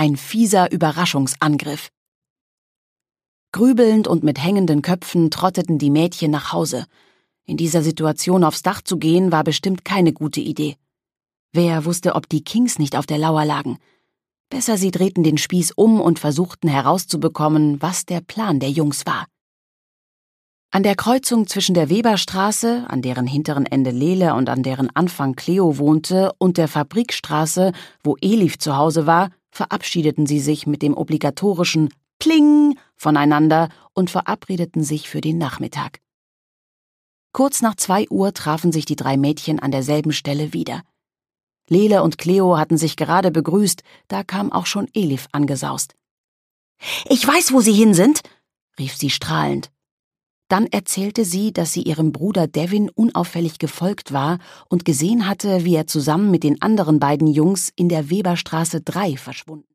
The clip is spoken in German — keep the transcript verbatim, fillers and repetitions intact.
Ein fieser Überraschungsangriff. Grübelnd und mit hängenden Köpfen trotteten die Mädchen nach Hause. In dieser Situation aufs Dach zu gehen, war bestimmt keine gute Idee. Wer wusste, ob die Kings nicht auf der Lauer lagen? Besser, sie drehten den Spieß um und versuchten herauszubekommen, was der Plan der Jungs war. An der Kreuzung zwischen der Weberstraße, an deren hinteren Ende Lele und an deren Anfang Cleo wohnte, und der Fabrikstraße, wo Elif zu Hause war, verabschiedeten sie sich mit dem obligatorischen Pling voneinander und verabredeten sich für den Nachmittag. Kurz nach zwei Uhr trafen sich die drei Mädchen an derselben Stelle wieder. Lele und Cleo hatten sich gerade begrüßt, da kam auch schon Elif angesaust. »Ich weiß, wo Sie hin sind«, rief sie strahlend. Dann erzählte sie, dass sie ihrem Bruder Devin unauffällig gefolgt war und gesehen hatte, wie er zusammen mit den anderen beiden Jungs in der Weberstraße drei verschwunden